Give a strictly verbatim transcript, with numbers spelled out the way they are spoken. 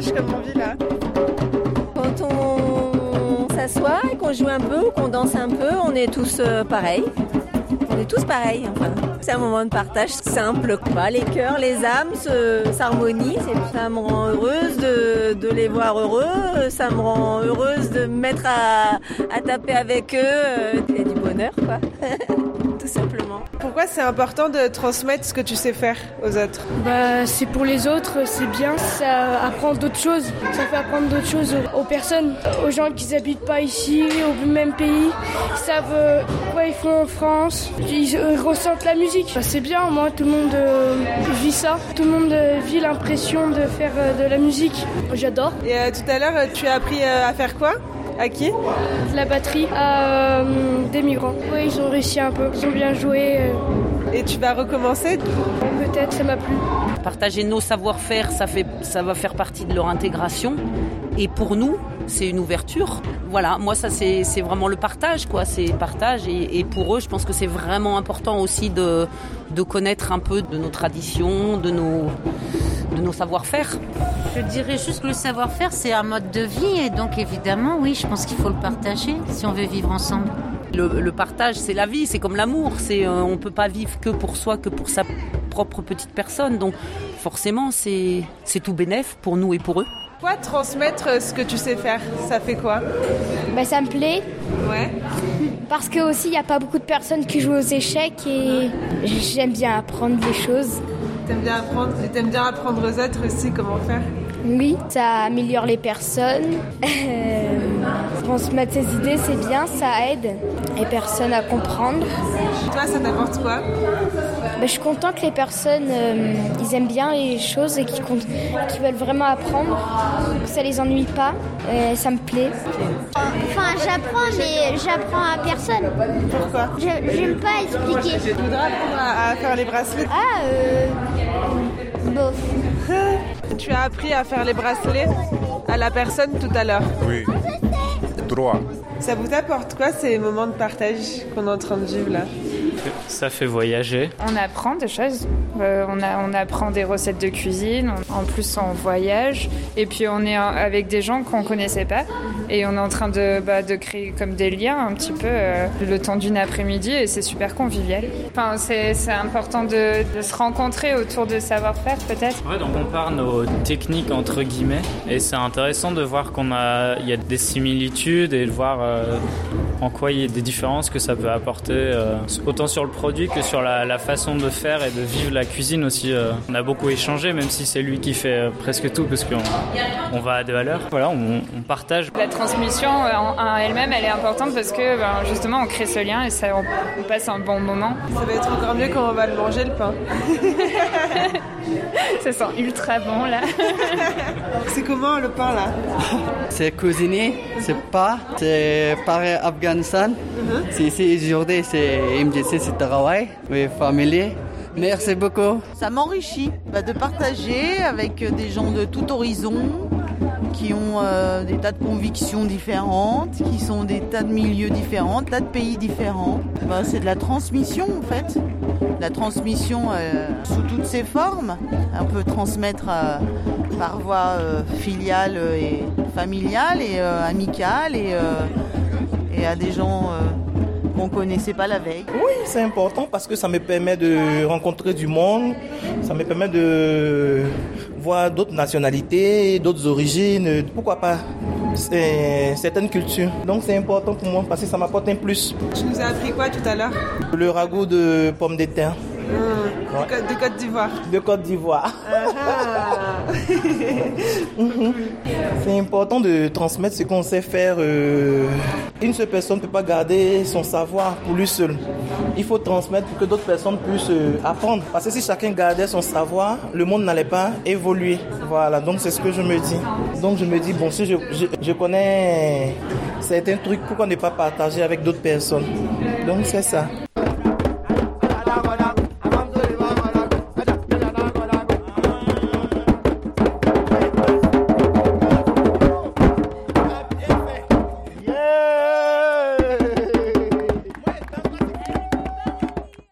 partage comme on vit là? Quand on s'assoit et qu'on joue un peu ou qu'on danse un peu, on est tous euh, pareils. On est tous pareils, enfin. C'est un moment de partage simple. Bah, les cœurs, les âmes se, s'harmonisent et ça me rend heureuse de, de les voir heureux. Ça me rend heureuse de me mettre à, à taper avec eux. Et du bonheur, quoi. Tout simplement. Pourquoi c'est important de transmettre ce que tu sais faire aux autres? Bah, c'est pour les autres, c'est bien, ça apprend d'autres choses. Ça fait apprendre d'autres choses aux, aux personnes, aux gens qui n'habitent pas ici, au même pays. Ils savent quoi ils font en France, ils, ils ressentent la musique. Bah, c'est bien, moi tout le monde euh, vit ça. Tout le monde euh, vit l'impression de faire euh, de la musique. J'adore. Et euh, tout à l'heure, tu as appris euh, à faire quoi? À qui? De la batterie à euh, des migrants. Oui, ils ont réussi un peu, ils ont bien joué. Euh... Et tu vas recommencer? Peut-être, ça m'a plu. Partager nos savoir-faire, ça, fait, ça va faire partie de leur intégration. Et pour nous, c'est une ouverture. Voilà, moi ça c'est, c'est vraiment le partage, quoi. C'est le partage et, et pour eux, je pense que c'est vraiment important aussi de, de connaître un peu de nos traditions, de nos, de nos savoir-faire. Je dirais juste que le savoir-faire, c'est un mode de vie et donc évidemment, oui, je pense qu'il faut le partager si on veut vivre ensemble. Le, le partage, c'est la vie, c'est comme l'amour. C'est, euh, on ne peut pas vivre que pour soi, que pour sa propre petite personne. Donc forcément, c'est, c'est tout bénef pour nous et pour eux. Toi, transmettre ce que tu sais faire, ça fait quoi? Bah, ça me plaît. Ouais. Parce que aussi, il n'y a pas beaucoup de personnes qui jouent aux échecs et j'aime bien apprendre des choses. T'aimes bien apprendre et t'aimes bien apprendre aux autres aussi comment faire? Oui, ça améliore les personnes. Euh, transmettre ses idées, c'est bien, ça aide les personnes à comprendre. Toi, ça t'apporte quoi? Ben, je suis contente que les personnes, euh, ils aiment bien les choses et qu'ils, qu'ils veulent vraiment apprendre, que ça les ennuie pas. Euh, ça me plaît. Enfin, j'apprends, mais j'apprends à personne. Pourquoi? Je, j'aime pas expliquer. Tu voudrais apprendre à, à faire les bracelets? Ah, euh... bof. Tu as appris à faire les bracelets à la personne tout à l'heure? Oui. Droit. Ça vous apporte quoi ces moments de partage qu'on est en train de vivre là? Ça fait voyager. On apprend des choses. Euh, on, a, on apprend des recettes de cuisine. On, en plus, on voyage. Et puis, on est avec des gens qu'on ne connaissait pas. Et on est en train de, bah, de créer comme des liens un petit peu euh, le temps d'une après-midi. Et c'est super convivial. Enfin, c'est, c'est important de, de se rencontrer autour de savoir-faire, peut-être. Ouais, donc on compare nos techniques entre guillemets. Et c'est intéressant de voir qu'on a, il y a des similitudes et de voir euh, en quoi il y a des différences que ça peut apporter, euh, autant sur le produit que sur la, la façon de faire et de vivre la cuisine aussi. Euh, on a beaucoup échangé, même si c'est lui qui fait euh, presque tout, parce qu'on on va à deux à l'heure. Voilà, on, on partage. La transmission en, en elle-même, elle est importante parce que ben, justement, on crée ce lien et ça, on, on passe un bon moment. Ça va être encore mieux quand on va le manger, le pain. Ça sent ultra bon, là. C'est comment, le pain, là? C'est cuisiné, c'est pas, c'est pareil Afghanistan. Uh-huh. C'est ici aujourd'hui, c'est M J C, c'est travail, oui, familier. Merci beaucoup. Ça m'enrichit bah, de partager avec des gens de tout horizon qui ont euh, des tas de convictions différentes, qui sont des tas de milieux différents, tas de pays différents. Bah, c'est de la transmission en fait. La transmission euh, sous toutes ses formes. On peut transmettre euh, par voie euh, filiale et familiale et euh, amicale et, euh, et à des gens euh, qu'on ne connaissait pas la veille. Oui, c'est important parce que ça me permet de rencontrer du monde, ça me permet de voir d'autres nationalités, d'autres origines, pourquoi pas c'est certaines cultures. Donc c'est important pour moi parce que ça m'apporte un plus. Tu nous as appris quoi tout à l'heure? Le ragoût de pommes de terre. Mmh. Ouais. De Côte d'Ivoire. De Côte d'Ivoire. Uh-huh. C'est important de transmettre ce qu'on sait faire. Euh... Une seule personne ne peut pas garder son savoir pour lui seul. Il faut transmettre pour que d'autres personnes puissent euh, apprendre. Parce que si chacun gardait son savoir, le monde n'allait pas évoluer. Voilà, donc c'est ce que je me dis. Donc je me dis, bon, si je, je, je connais certains trucs, pourquoi ne pas partager avec d'autres personnes? Donc c'est ça.